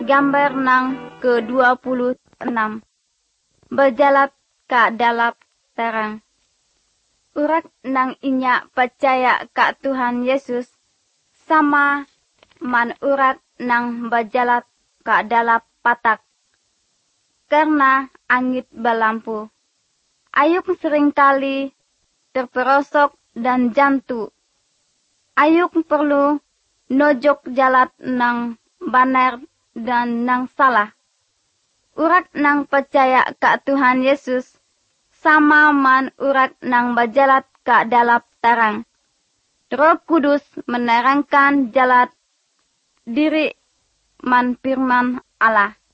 Gambar nang ke-26. Berjalat ka dalap terang. Urat nang inya percaya ka Tuhan Yesus sama man urat nang berjalat ka dalap patak. Karena angit balampu. Ayuk seringkali terperosok dan jantu. Ayuk perlu nojok jalat nang banar dan nang salah. Urat nang percaya ka Tuhan Yesus sama man urat nang berjalat ka dalap terang. Roh Kudus menerangkan jalat diri man firman Allah.